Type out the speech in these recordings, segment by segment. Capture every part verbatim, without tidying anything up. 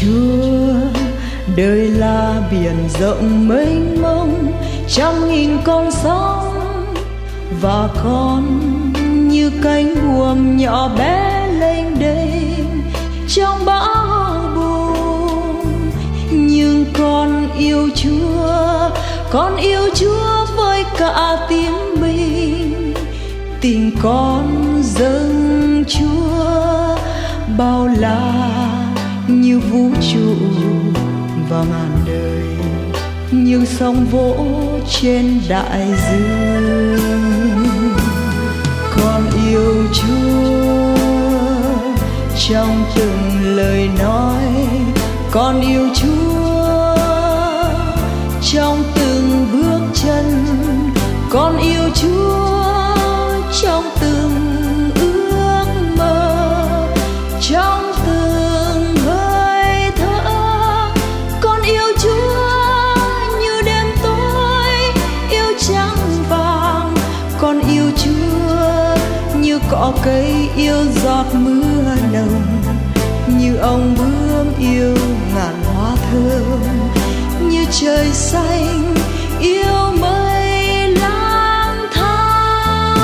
Chúa, đời là biển rộng mênh mông, trăm nghìn con sóng và con như cánh buồm nhỏ bé lênh đênh trong bão bùng. Nhưng con yêu Chúa, con yêu Chúa với cả tim mình. Tình con dâng Chúa bao la như vũ trụ và ngàn đời, như sóng vỗ trên đại dương. Con yêu Chúa trong từng lời nói, con yêu Chúa trong từng bước chân, con yêu Chúa trong từng ước mơ, trong từng hơi thở. Con yêu Chúa như đêm tối yêu trắng vàng, con yêu Chúa như cỏ cây yêu giọt mưa nồng, như ông bướm yêu ngàn hoa thơm, như trời xanh yêu mây lang thang.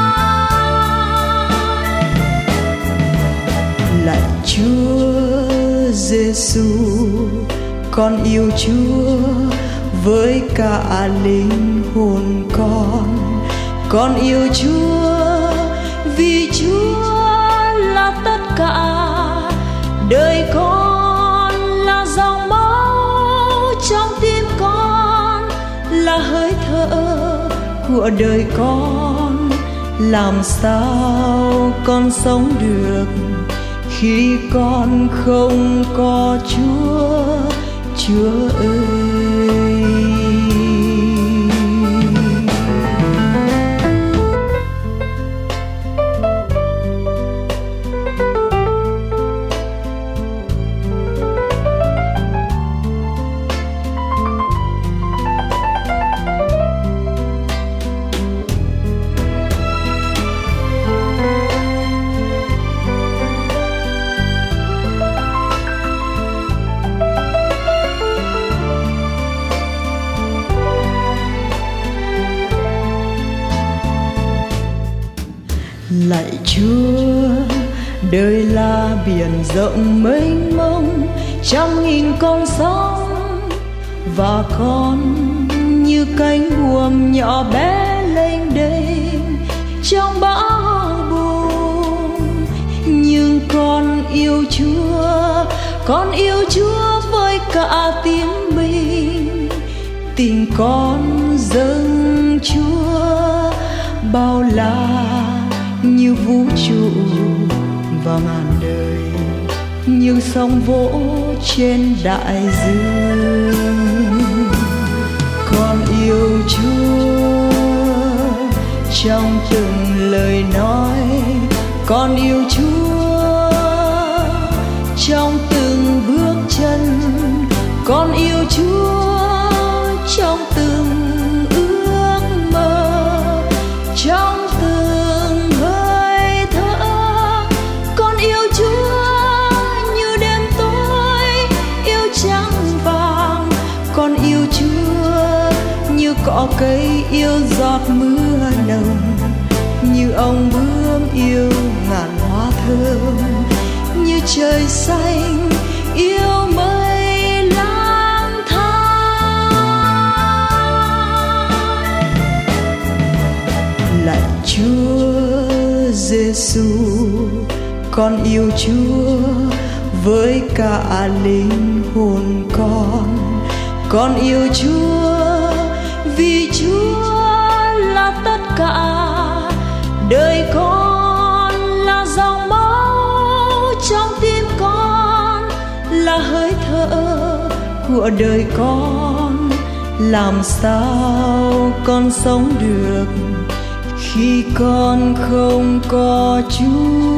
Lạy Chúa Giêsu, con yêu Chúa với cả linh hồn con. Con yêu Chúa vì Chúa là tất cả, đời con là dòng máu trong tim con, là hơi thở của đời con. Làm sao con sống được khi con không có Chúa, Chúa ơi. Lạy Chúa, đời là biển rộng mênh mông, trăm nghìn con sóng và con như cánh buồm nhỏ bé lênh đênh trong bão bùng. Nhưng con yêu Chúa, con yêu Chúa với cả tim mình. Tình con dâng Chúa bao la như vũ trụ và ngàn đời, như sóng vỗ trên đại dương. Con yêu Chúa trong từng lời nói, con yêu Chúa trong từng bước chân, con yêu Chúa trong từng ước mơ, trong từng hơi thở. Con yêu Chúa như đêm tối yêu trắng vàng, con yêu Chúa như cỏ cây yêu giọt mưa nồng, như ông bướm yêu ngàn hoa thơm, như trời xanh yêu mây lang thang. Lạy Chúa Giêsu, con yêu Chúa với cả linh hồn con. Con yêu Chúa vì Chúa là tất cả, đời con là dòng máu trong tim con, là hơi thở của đời con. Làm sao con sống được khi con không có Chúa,